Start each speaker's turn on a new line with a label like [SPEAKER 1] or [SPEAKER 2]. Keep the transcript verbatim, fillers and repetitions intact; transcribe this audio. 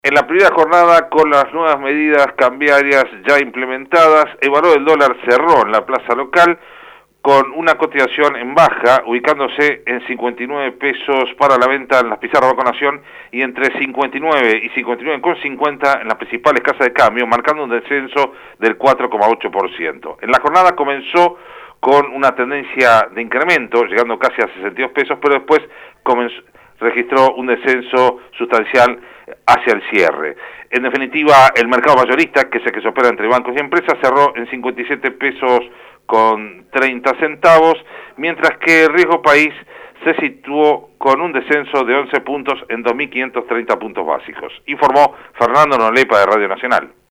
[SPEAKER 1] En la primera jornada, con las nuevas medidas cambiarias ya implementadas, el valor del dólar cerró en la plaza local con una cotización en baja, ubicándose en cincuenta y nueve pesos para la venta en las pizarras Banco Nación y entre cincuenta y nueve y cincuenta y nueve con cincuenta en las principales casas de cambio, marcando un descenso del cuatro coma ocho por ciento. En la jornada comenzó con una tendencia de incremento, llegando casi a sesenta y dos pesos, pero después comenzó, registró un descenso sustancial hacia el cierre. En definitiva, el mercado mayorista, que es el que se opera entre bancos y empresas, cerró en cincuenta y siete pesos con treinta centavos, mientras que el riesgo país se situó con un descenso de once puntos en dos mil quinientos treinta puntos básicos. Informó Fernando Nolepa de Radio Nacional.